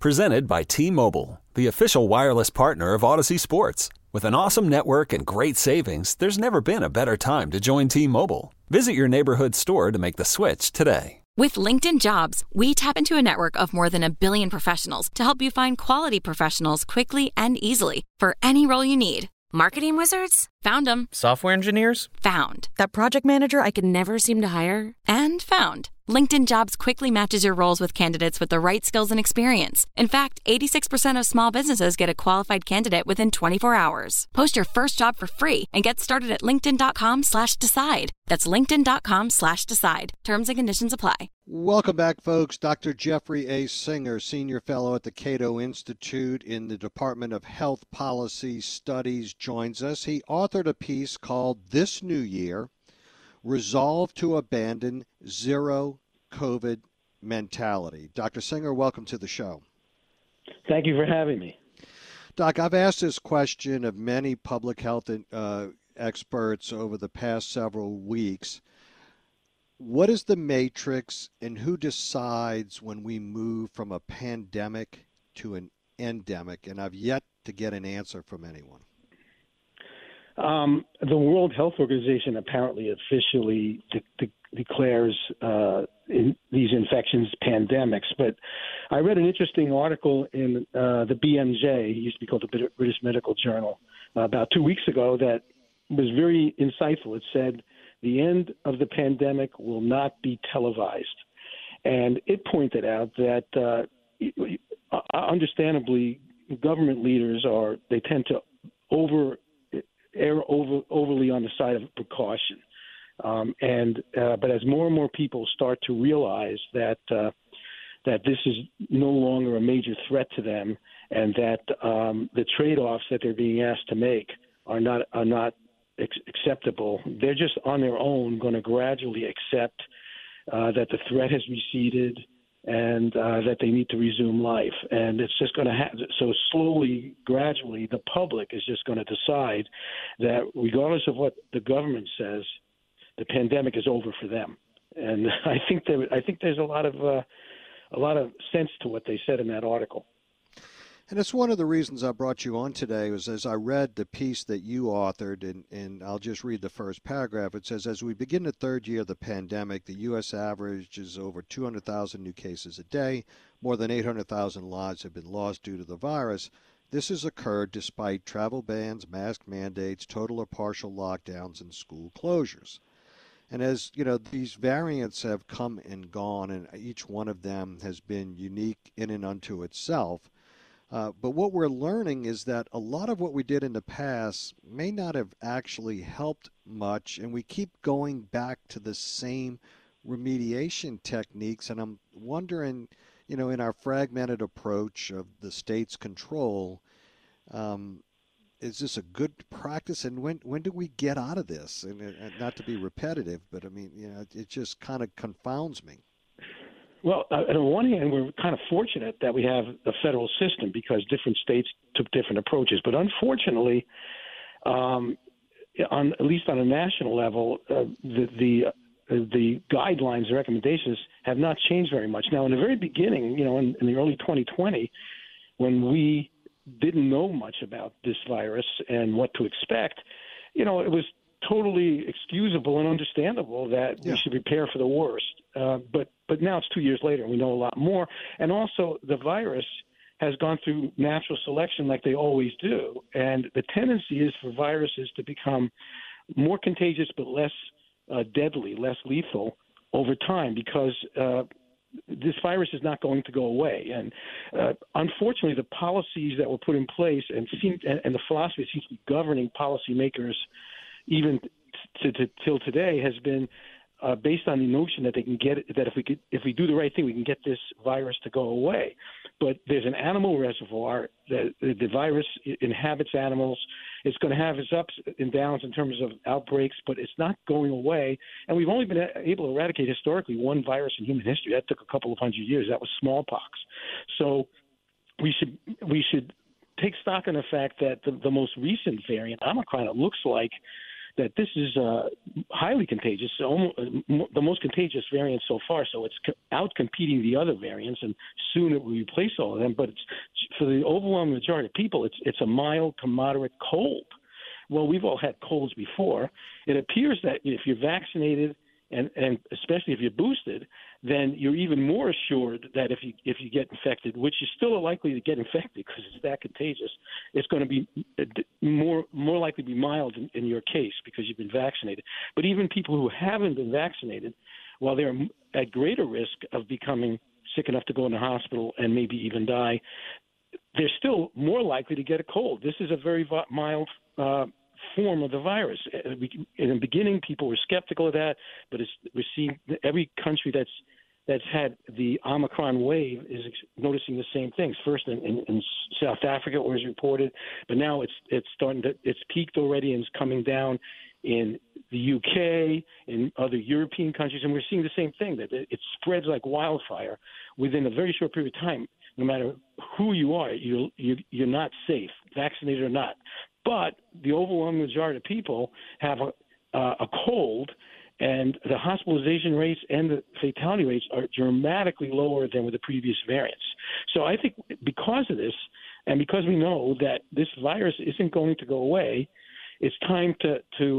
Presented by T-Mobile, the official wireless partner of Odyssey Sports. With an awesome network and great savings, there's never been a better time to join T-Mobile. Visit your neighborhood store to make the switch today. With LinkedIn Jobs, we tap into a network of more than 1 billion professionals to help you find quality professionals quickly and easily for any role you need. Marketing wizards? Found them. Software engineers? Found. That project manager I could never seem to hire? And found. LinkedIn Jobs quickly matches your roles with candidates with the right skills and experience. In fact, 86% of small businesses get a qualified candidate within 24 hours. Post your first job for free and get started at linkedin.com/decide. That's linkedin.com/decide. Terms and conditions apply. Welcome back, folks. Dr. Jeffrey A. Singer, Senior Fellow at the Cato Institute in the Department of Health Policy Studies, joins us. He authored a piece called This New Year, Resolve to Abandon Zero COVID Mentality. Dr. Singer, welcome to the show. Thank you for having me. Doc, I've asked this question of many public health experts over the past several weeks. What is the matrix, and who decides when we move from a pandemic to an endemic? And I've yet to get an answer from anyone. The World Health Organization apparently officially declares these infections pandemics. But I read an interesting article in the BMJ, it used to be called the British Medical Journal, about 2 weeks ago that was very insightful. It said, the end of the pandemic will not be televised. And it pointed out that, understandably, government leaders they tend to err overly on the side of precaution. But as more and more people start to realize that this is no longer a major threat to them, and that the trade-offs that they're being asked to make are not acceptable, they're just on their own going to gradually accept that the threat has receded and that they need to resume life. And it's just going to happen. So slowly, gradually, the public is just going to decide that regardless of what the government says, the pandemic is over for them. And I think there's a lot of sense to what they said in that article. And it's one of the reasons I brought you on today was as I read the piece that you authored, and I'll just read the first paragraph. It says, as we begin the third year of the pandemic, the U.S. average is over 200,000 new cases a day. More than 800,000 lives have been lost due to the virus. This has occurred despite travel bans, mask mandates, total or partial lockdowns, and school closures. And as you know, these variants have come and gone, and each one of them has been unique in and unto itself. But what we're learning is that a lot of what we did in the past may not have actually helped much, and we keep going back to the same remediation techniques. And I'm wondering, in our fragmented approach of the state's control, is this a good practice? And when do we get out of this? And not to be repetitive, but I mean, it just kind of confounds me. Well, on one hand, we're kind of fortunate that we have a federal system because different states took different approaches. But unfortunately, at least on a national level, the guidelines, the recommendations have not changed very much. Now, in the very beginning, in the early 2020, when we didn't know much about this virus and what to expect, it was totally excusable and understandable that we should prepare for the worst. But now it's 2 years later and we know a lot more. And also the virus has gone through natural selection like they always do. And the tendency is for viruses to become more contagious but less deadly, less lethal over time because this virus is not going to go away. And unfortunately, the policies that were put in place and the philosophy that seems to be governing policymakers even till today has been based on the notion that they can get that if we do the right thing, we can get this virus to go away. But there's an animal reservoir that the virus inhabits animals. It's going to have its ups and downs in terms of outbreaks, but it's not going away. And we've only been able to eradicate historically one virus in human history. That took a couple of hundred years. That was smallpox. So we should take stock in the fact that the most recent variant, Omicron, it looks like that this is highly contagious, the most contagious variant so far. So it's out-competing the other variants, and soon it will replace all of them. But it's, for the overwhelming majority of people, it's a mild to moderate cold. Well, we've all had colds before. It appears that if you're vaccinated, and especially if you're boosted, then you're even more assured that if you get infected, which you still are likely to get infected because it's that contagious, it's going to be more likely to be mild in your case because you've been vaccinated. But even people who haven't been vaccinated, while they're at greater risk of becoming sick enough to go in the hospital and maybe even die, they're still more likely to get a cold. This is a very mild form of the virus. In the beginning, people were skeptical of that, but we're seeing every country that's had the Omicron wave is noticing the same things. First in South Africa, it was reported, but now it's peaked already and is coming down in the UK, in other European countries, and we're seeing the same thing, that it spreads like wildfire within a very short period of time. No matter who you are, you're not safe, vaccinated or not. But the overwhelming majority of people have a cold, and the hospitalization rates and the fatality rates are dramatically lower than with the previous variants. So I think because of this, and because we know that this virus isn't going to go away, it's time to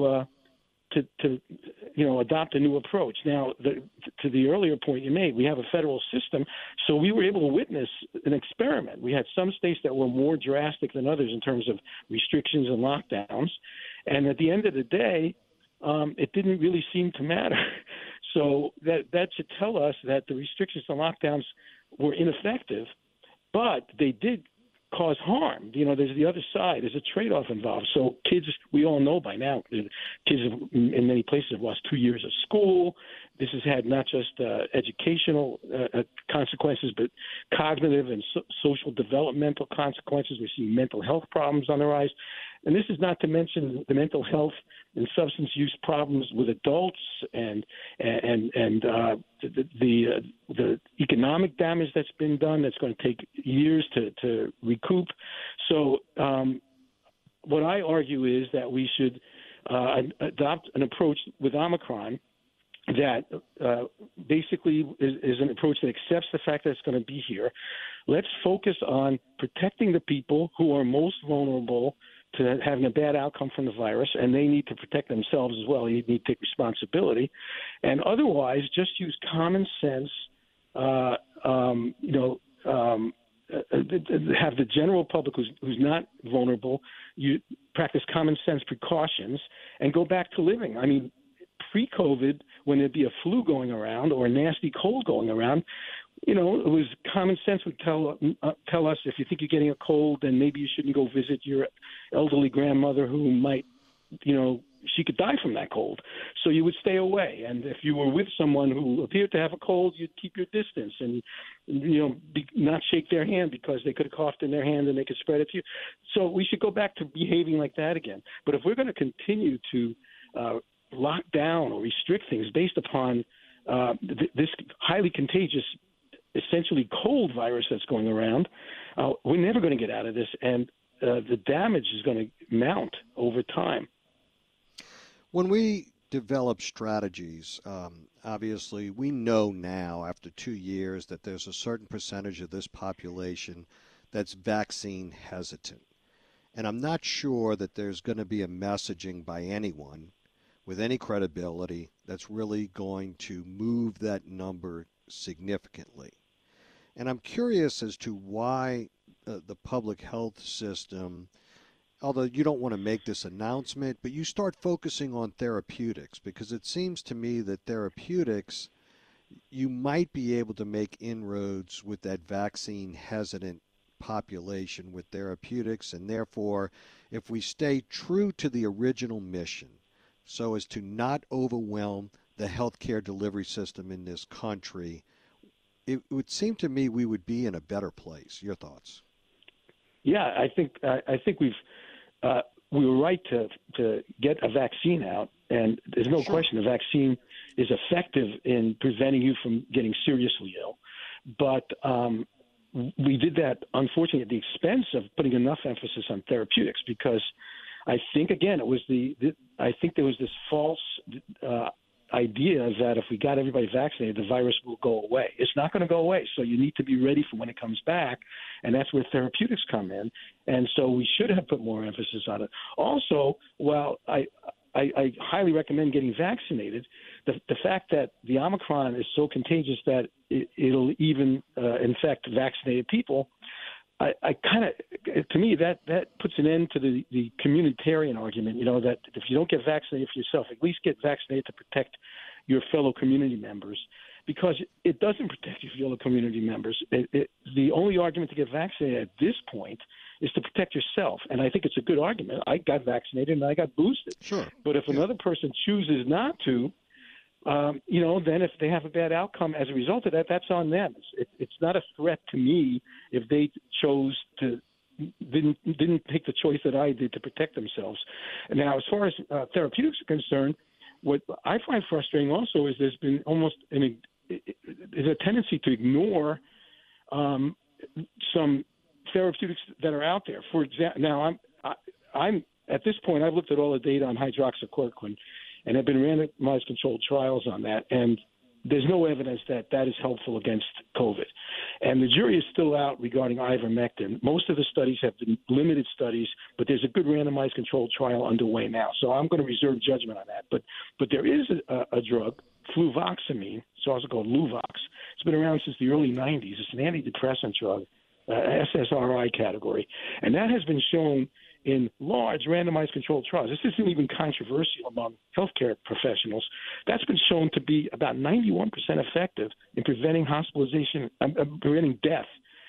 adopt a new approach. Now, to the earlier point you made, we have a federal system, so we were able to witness an experiment. We had some states that were more drastic than others in terms of restrictions and lockdowns, and at the end of the day, it didn't really seem to matter. So that should tell us that the restrictions and lockdowns were ineffective, but they did cause harm. There's the other side. There's a trade-off involved. So kids, we all know by now, kids in many places have lost 2 years of school. This has had not just educational consequences, but cognitive and social developmental consequences. We're seeing mental health problems on the rise. And this is not to mention the mental health and substance use problems with adults and the economic damage that's been done that's going to take years to recoup. So what I argue is that we should adopt an approach with Omicron that basically is an approach that accepts the fact that it's going to be here. Let's focus on protecting the people who are most vulnerable to having a bad outcome from the virus, and they need to protect themselves as well. They need to take responsibility. And otherwise, just use common sense, have the general public who's not vulnerable, you practice common sense precautions, and go back to living. I mean, pre-COVID, when there'd be a flu going around or a nasty cold going around, it was common sense would tell us if you think you're getting a cold, then maybe you shouldn't go visit your elderly grandmother who might, she could die from that cold. So you would stay away. And if you were with someone who appeared to have a cold, you'd keep your distance and, not shake their hand because they could have coughed in their hand and they could spread it to you. So we should go back to behaving like that again. But if we're going to continue to lock down or restrict things based upon this highly contagious, essentially cold virus that's going around, we're never going to get out of this, and the damage is going to mount over time. When we develop strategies, obviously we know now after 2 years that there's a certain percentage of this population that's vaccine hesitant. And I'm not sure that there's going to be a messaging by anyone with any credibility that's really going to move that number significantly. And I'm curious as to why the public health system, although you don't want to make this announcement, but you start focusing on therapeutics, because it seems to me that therapeutics, you might be able to make inroads with that vaccine hesitant population with therapeutics, and therefore if we stay true to the original mission so as to not overwhelm the healthcare delivery system in this country, it would seem to me we would be in a better place. Your thoughts? Yeah, I think we were right to get a vaccine out, and there's no question the vaccine is effective in preventing you from getting seriously ill. But we did that, unfortunately, at the expense of putting enough emphasis on therapeutics, because I think again it was I think there was this false idea that if we got everybody vaccinated, the virus will go away. It's not going to go away. So you need to be ready for when it comes back, and that's where therapeutics come in. And so we should have put more emphasis on it. Also, while I highly recommend getting vaccinated, the fact that the Omicron is so contagious that it'll even infect vaccinated people, I kind of, to me, that puts an end to the communitarian argument, that if you don't get vaccinated for yourself, at least get vaccinated to protect your fellow community members, because it doesn't protect your fellow community members. The only argument to get vaccinated at this point is to protect yourself, and I think it's a good argument. I got vaccinated and I got boosted. Sure. But if another person chooses not to, then if they have a bad outcome as a result of that, that's on them. It's not a threat to me if they chose to didn't take the choice that I did to protect themselves. Now, as far as therapeutics are concerned, what I find frustrating also is there's been almost there's a tendency to ignore some therapeutics that are out there. For example, now I'm at this point I've looked at all the data on hydroxychloroquine, and have been randomized controlled trials on that, and there's no evidence that that is helpful against COVID. And the jury is still out regarding ivermectin. Most of the studies have been limited studies, but there's a good randomized controlled trial underway now. So I'm going to reserve judgment on that. But there is a drug, fluvoxamine, it's also called Luvox. It's been around since the early 90s. It's an antidepressant drug, SSRI category, and that has been shown in large randomized controlled trials. This isn't even controversial among healthcare professionals. That's been shown to be about 91% effective in preventing hospitalization, preventing death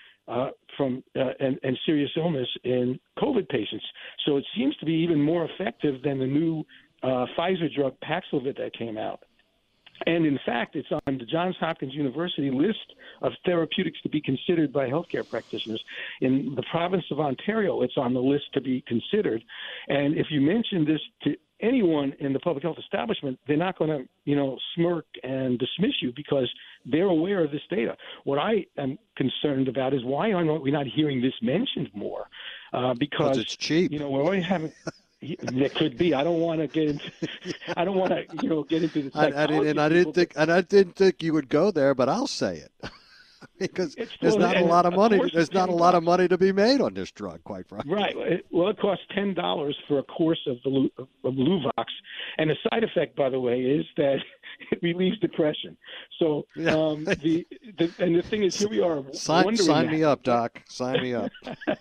from and serious illness in COVID patients. So it seems to be even more effective than the new Pfizer drug Paxlovid that came out. And in fact, it's on the Johns Hopkins University list of therapeutics to be considered by healthcare practitioners. In the province of Ontario, it's on the list to be considered. And if you mention this to anyone in the public health establishment, they're not going to, smirk and dismiss you because they're aware of this data. What I am concerned about is why are we not hearing this mentioned more? Because it's cheap. We're already having. It could be. I don't want to get into. I don't want to, get into the psychology. I didn't think you would go there, but I'll say it because there's not a lot of money. There's not a lot of money to be made on this drug, quite frankly. Right. Well, it costs $10 for a course of Luvox, and the side effect, by the way, is that it relieves depression. So the thing is, here we are. Sign me up, Doc. Sign me up.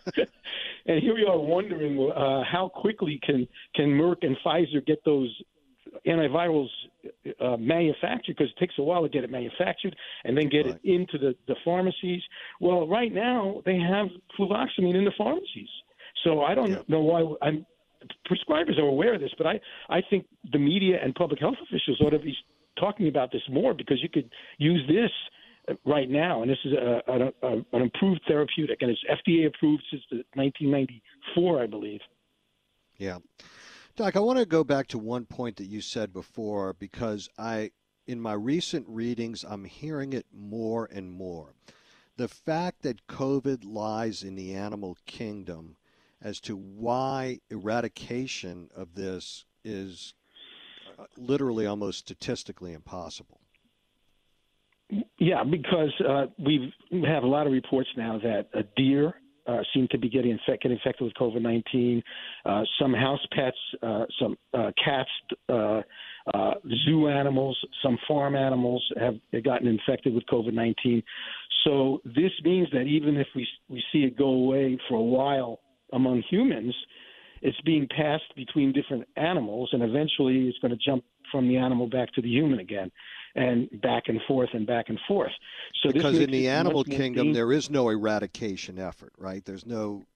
And here we are wondering how quickly can Merck and Pfizer get those antivirals manufactured, because it takes a while to get it manufactured and then get it into the pharmacies. Well, right now they have fluvoxamine in the pharmacies. So I don't know why prescribers are aware of this, but I think the media and public health officials ought to be talking about this more, because you could use this right now, and this is an improved therapeutic, and it's FDA approved since 1994, I believe. Yeah. Doc, I want to go back to one point that you said before, because in my recent readings, I'm hearing it more and more. The fact that COVID lies in the animal kingdom as to why eradication of this is literally almost statistically impossible. Yeah, because we have a lot of reports now that deer seem to be getting infected with COVID-19. Some house pets, some cats, zoo animals, some farm animals have gotten infected with COVID-19. So this means that even if we see it go away for a while among humans, it's being passed between different animals, and eventually it's going to jump from the animal back to the human again, and back and forth and back and forth. So because in the animal kingdom, there is no eradication effort, right? There's no,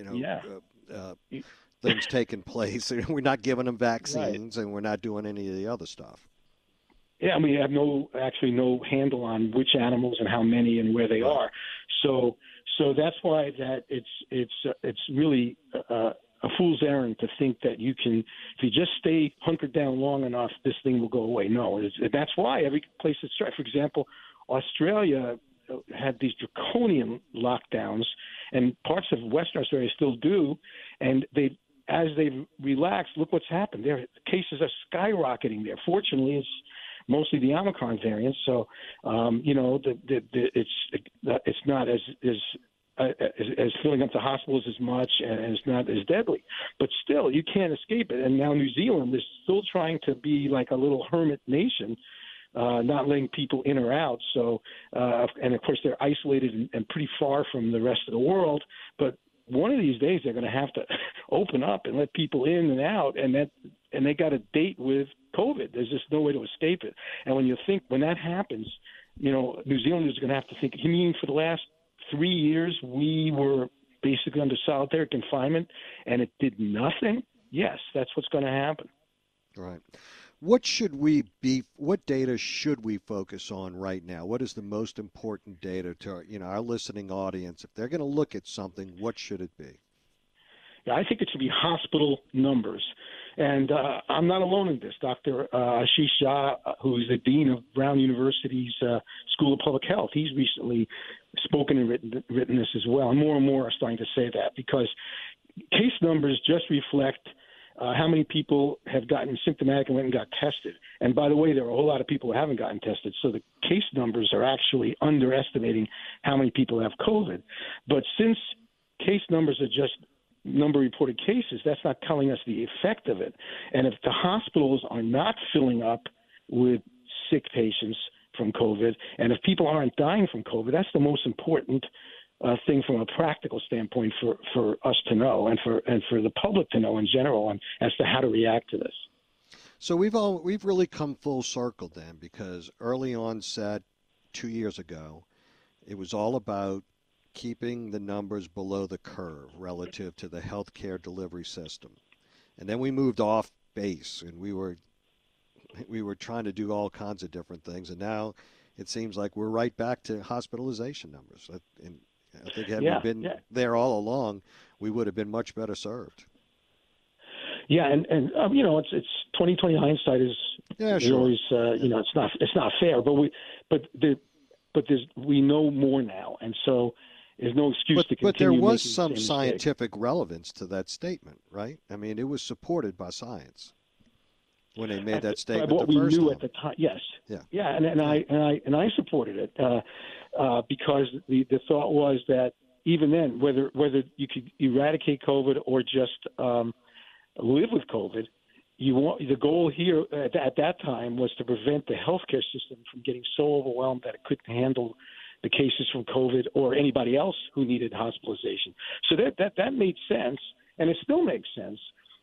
things taking place. We're not giving them vaccines, and we're not doing any of the other stuff. Yeah, and we have no handle on which animals and how many and where they are. So that's why that it's really a fool's errand to think that you can, if you just stay hunkered down long enough, this thing will go away. No, that's why every place that's tried. For example, Australia had these draconian lockdowns, and parts of Western Australia still do, and they as they've relaxed, look what's happened. Their cases are skyrocketing there. Fortunately, it's mostly the Omicron variant, so it's not as filling up the hospitals as much, and it's not as deadly. But still, you can't escape it. And now New Zealand is still trying to be like a little hermit nation, not letting people in or out. So, and of course, they're isolated and pretty far from the rest of the world. But one of these days, they're going to have to open up and let people in and out, and they got a date with COVID. There's just no way to escape it. And when that happens, New Zealanders are going to have to think. You mean for the last 3 years we were basically under solitary confinement and it did nothing? Yes, that's what's going to happen. Right. What data should we focus on right now? What is the most important data to our listening audience? If they're going to look at something, what should it be? Yeah, I think it should be hospital numbers. And I'm not alone in this. Dr. Ashish Jha, who's the dean of Brown University's School of Public Health, he's recently spoken and written this as well. And more are starting to say that, because case numbers just reflect how many people have gotten symptomatic and went and got tested. And by the way, there are a whole lot of people who haven't gotten tested. So the case numbers are actually underestimating how many people have COVID. But since case numbers are just number of reported cases, that's not telling us the effect of it. And if the hospitals are not filling up with sick patients from COVID, and if people aren't dying from COVID, that's the most important thing from a practical standpoint for us to know, and for the public to know in general, and as to how to react to this. So we've really come full circle then, because early onset 2 years ago, it was all about keeping the numbers below the curve relative to the healthcare delivery system. And then we moved off base, and we were trying to do all kinds of different things. And now it seems like we're right back to hospitalization numbers. And I think had we been there all along, we would have been much better served. Yeah, and it's 2020 hindsight is always it's not fair, but we know more now, and so there's no excuse to continue. But there was some mistake. scientific relevance to that statement, right? I mean, it was supported by science when they made that statement. What we first knew time. at the time, yes, yeah, and I supported it because the thought was that even then, whether you could eradicate COVID or just live with COVID, the goal here at that time was to prevent the healthcare system from getting so overwhelmed that it couldn't handle the cases from COVID or anybody else who needed hospitalization. So that made sense, and it still makes sense.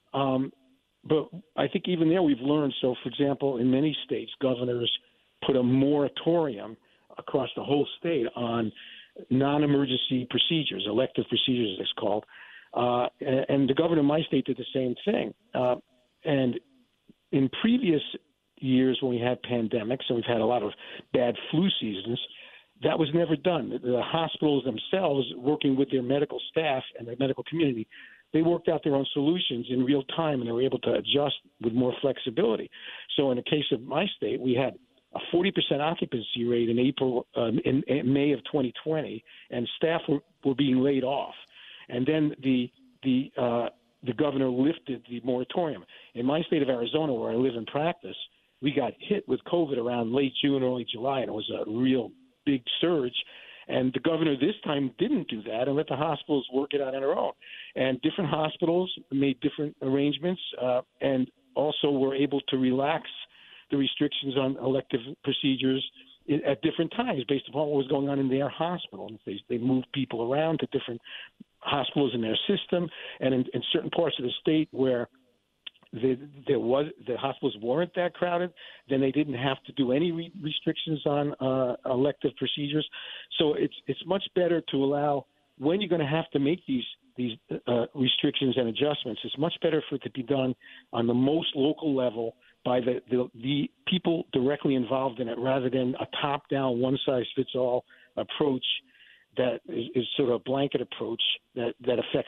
But I think even there we've learned. So, for example, in many states, governors put a moratorium across the whole state on non-emergency procedures, elective procedures, as it's called. And the governor of my state did the same thing. And in previous years when we had pandemics and we've had a lot of bad flu seasons, that was never done. The hospitals themselves, working with their medical staff and their medical community, they worked out their own solutions in real time, and they were able to adjust with more flexibility. So in the case of my state, we had a 40% occupancy rate in May of 2020, and staff were being laid off. And then the governor lifted the moratorium. In my state of Arizona, where I live and practice, we got hit with COVID around late June, early July, and it was a real big surge. And the governor this time didn't do that and let the hospitals work it out on their own. And different hospitals made different arrangements and also were able to relax the restrictions on elective procedures at different times based upon what was going on in their hospital. They moved people around to different hospitals in their system, and in certain parts of the state where the hospitals weren't that crowded, then they didn't have to do any restrictions on elective procedures. So it's much better to allow, when you're going to have to make these restrictions and adjustments, it's much better for it to be done on the most local level by the people directly involved in it, rather than a top-down, one-size-fits-all approach that is sort of a blanket approach that affects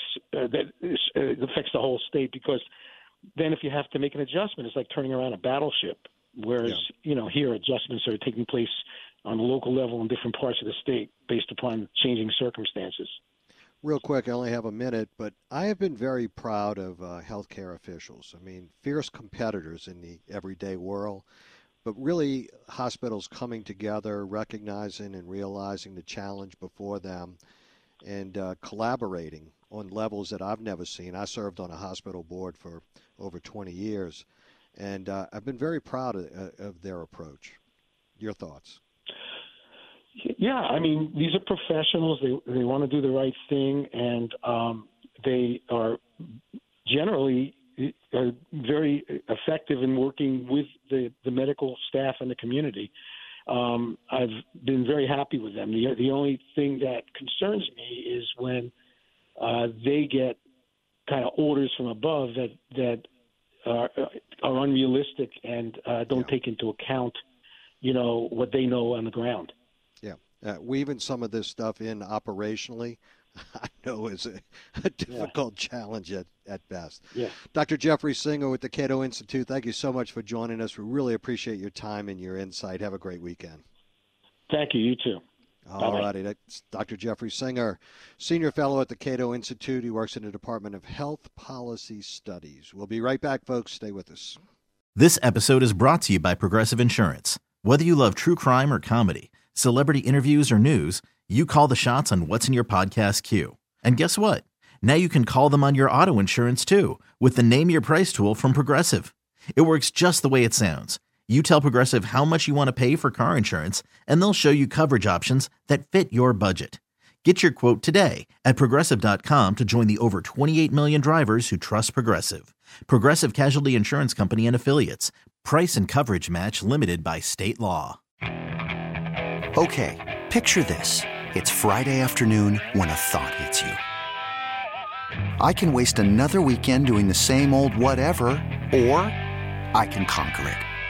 the whole state. Because then if you have to make an adjustment, it's like turning around a battleship. Whereas, here adjustments are taking place on the local level in different parts of the state based upon changing circumstances. Real quick, I only have a minute, but I have been very proud of healthcare officials. I mean, fierce competitors in the everyday world, but really hospitals coming together, recognizing and realizing the challenge before them, and collaborating on levels that I've never seen. I served on a hospital board for over 20 years, and I've been very proud of their approach. Your thoughts? Yeah, I mean, these are professionals. They want to do the right thing, and they are generally very effective in working with the medical staff and the community. I've been very happy with them. The only thing that concerns me is when they get kind of orders from above that are unrealistic and don't take into account, what they know on the ground. Yeah. Weaving some of this stuff in operationally, I know is a difficult challenge at best. Yeah. Dr. Jeffrey Singer with the Cato Institute, thank you so much for joining us. We really appreciate your time and your insight. Have a great weekend. Thank you. You too. All righty. That's Dr. Jeffrey Singer, Senior Fellow at the Cato Institute. He works in the Department of Health Policy Studies. We'll be right back, folks. Stay with us. This episode is brought to you by Progressive Insurance. Whether you love true crime or comedy, celebrity interviews or news, you call the shots on what's in your podcast queue. And guess what? Now you can call them on your auto insurance too with the Name Your Price tool from Progressive. It works just the way it sounds. You tell Progressive how much you want to pay for car insurance, and they'll show you coverage options that fit your budget. Get your quote today at Progressive.com to join the over 28 million drivers who trust Progressive. Progressive Casualty Insurance Company and Affiliates. Price and coverage match limited by state law. Okay, picture this. It's Friday afternoon when a thought hits you. I can waste another weekend doing the same old whatever, or I can conquer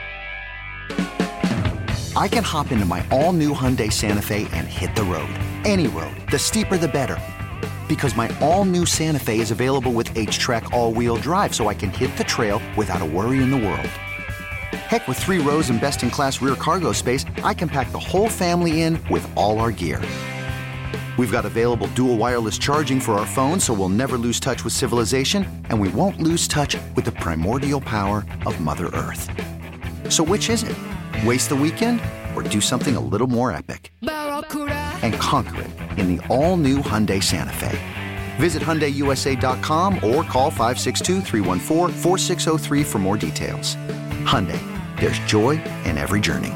it. I can hop into my all-new Hyundai Santa Fe and hit the road. Any road. The steeper, the better. Because my all-new Santa Fe is available with H-Track all-wheel drive, so I can hit the trail without a worry in the world. Heck, with 3 rows and best-in-class rear cargo space, I can pack the whole family in with all our gear. We've got available dual wireless charging for our phones, so we'll never lose touch with civilization, and we won't lose touch with the primordial power of Mother Earth. So which is it? Waste the weekend or do something a little more epic? And conquer it in the all-new Hyundai Santa Fe. Visit HyundaiUSA.com or call 562-314-4603 for more details. Hyundai, there's joy in every journey.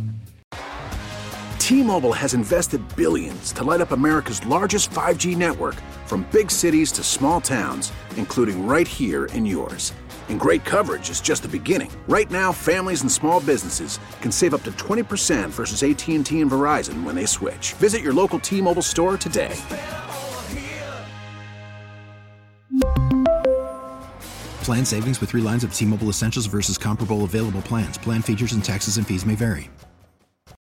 T-Mobile has invested billions to light up America's largest 5G network, from big cities to small towns, including right here in yours. And great coverage is just the beginning. Right now, families and small businesses can save up to 20% versus AT&T and Verizon when they switch. Visit your local T-Mobile store today. Plan savings with 3 lines of T-Mobile Essentials versus comparable available plans. Plan features and taxes and fees may vary.